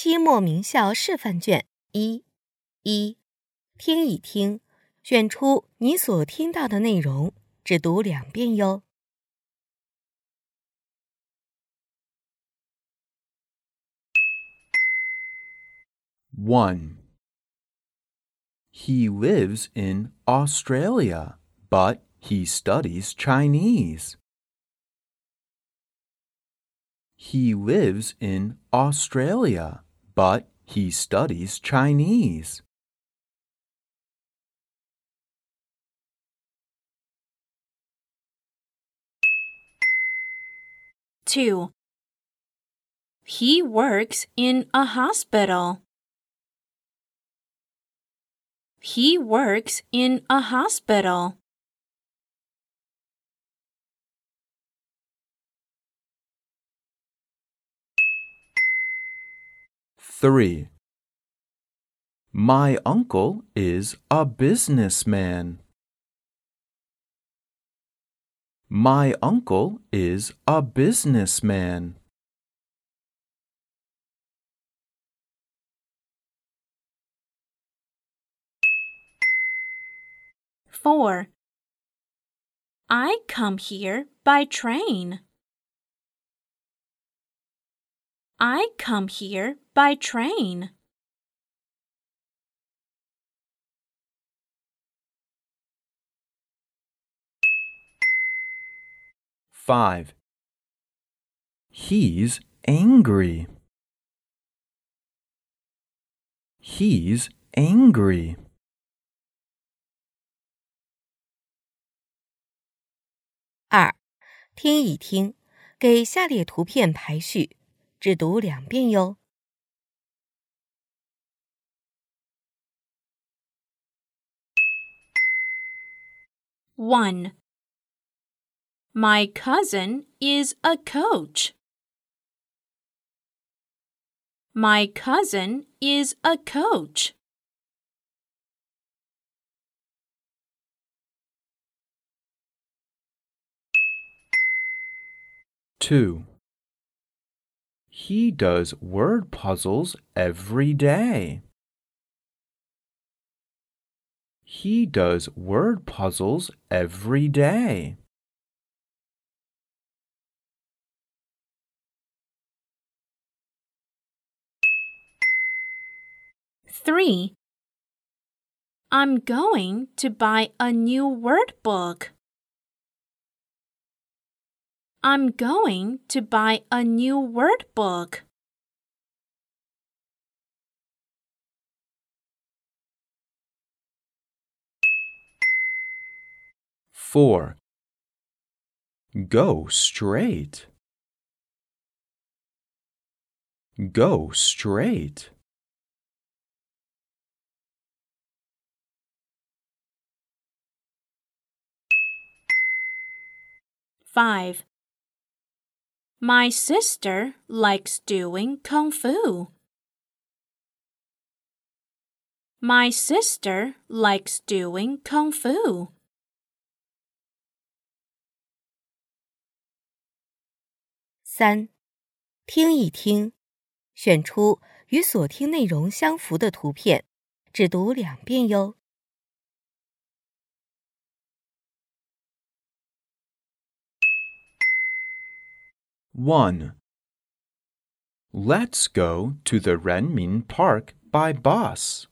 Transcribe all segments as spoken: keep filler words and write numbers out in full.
期末名校示范卷一一，听一听，选出你所听到的内容，只读两遍哟。 one. He lives in Australia, but he studies Chinese. He lives in Australia, but he studies Chinese. two. He works in a hospital. He works in a hospital. three. My uncle is a businessman. My uncle is a businessman. four. I come here by train. I come here by train. five. He's angry. He's angry. 二，听一听，给下列图片排序，只读两遍哟。 one. My cousin is a coach. My cousin is a coach. two. He does word puzzles every day. He does word puzzles every day. three. I'm going to buy a new word book. I'm going to buy a new word book. four. Go straight. Go straight. five. My sister likes doing kung fu. My sister likes doing kung fu. 三，听一听，选出与所听内容相符的图片，只读两遍哟。 one. Let's go to the Renmin Park by bus.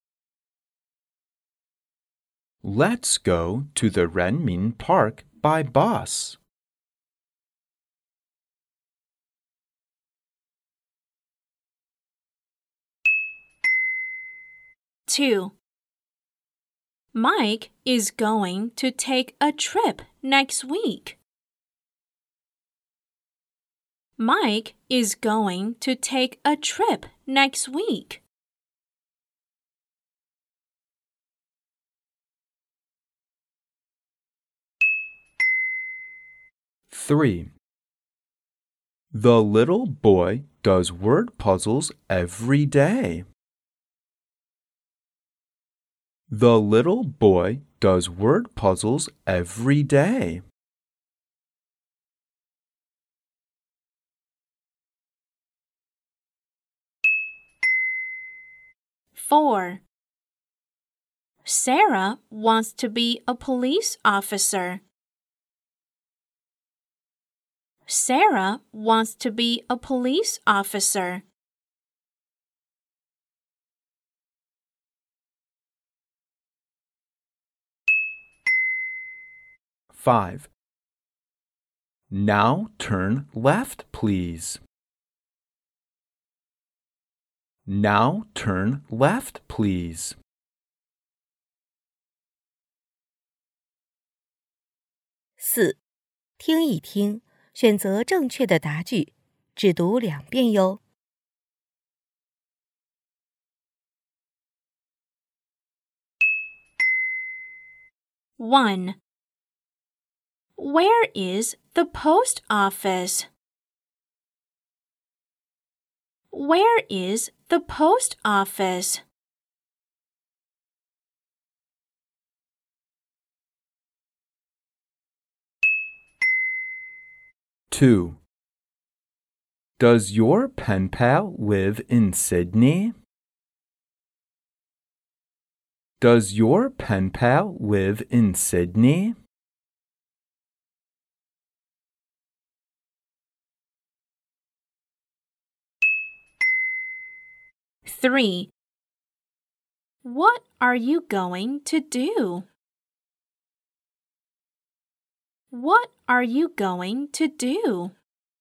Let's go to the Renmin Park by bus. two. Mike is going to take a trip next week. Mike is going to take a trip next week. three. The little boy does word puzzles every day. The little boy does word puzzles every day. Four. Sarah wants to be a police officer. Sarah wants to be a police officer. Five. Now turn left, please. Now turn left, please. 四，听一听，选择正确的答句，只读两遍哟。 One. Where is the post office? Where is the post office? Two. Does your pen pal live in Sydney? Does your pen pal live in Sydney? Three. What are you going to do? What are you going to do?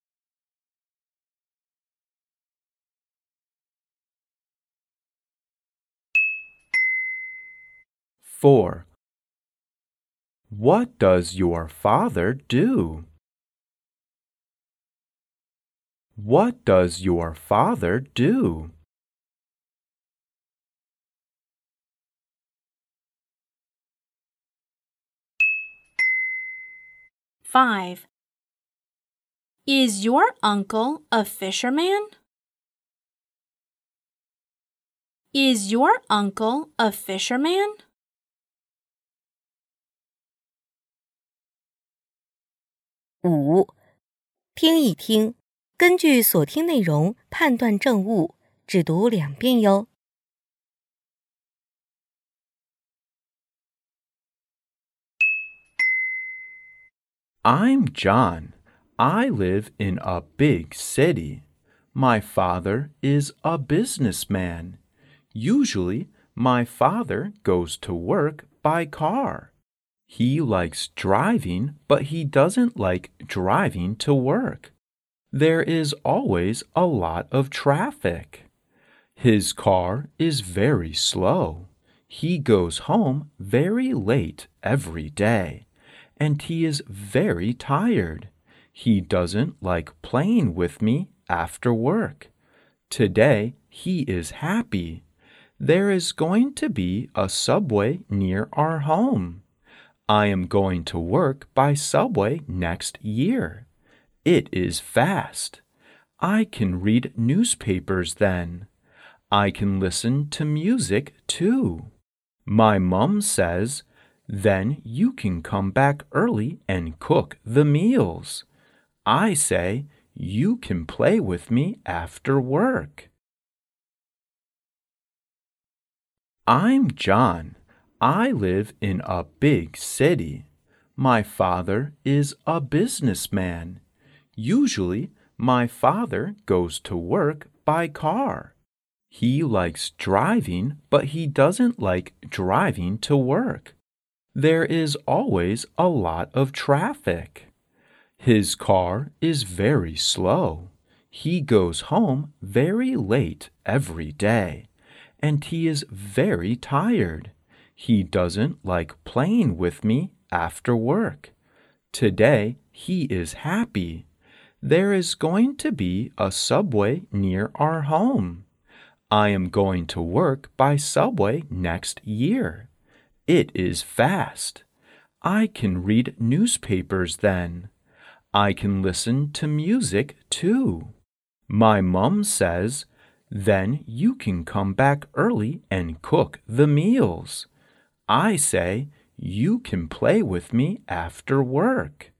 Four. What does your father do? What does your father do? Five. Is your uncle a fisherman? Is your uncle a fisherman? 五，听一听，根据所听内容判断正误，只读两遍哟。 I'm John. I live in a big city. My father is a businessman. Usually, my father goes to work by car. He likes driving, but he doesn't like driving to work. There is always a lot of traffic. His car is very slow. He goes home very late every day, and he is very tired. He doesn't like playing with me after work. Today, he is happy. There is going to be a subway near our home. I am going to work by subway next year. It is fast. I can read newspapers then. I can listen to music too. My mom says, then you can come back early and cook the meals. I say, you can play with me after work. I'm John. I live in a big city. My father is a businessman. Usually, my father goes to work by car. He likes driving, but he doesn't like driving to work. There is always a lot of traffic. His car is very slow. He goes home very late every day, and he is very tired. He doesn't like playing with me after work. Today, he is happy. There is going to be a subway near our home. I am going to work by subway next year. It is fast. I can read newspapers then. I can listen to music too. My mom says, then you can come back early and cook the meals. I say, you can play with me after work.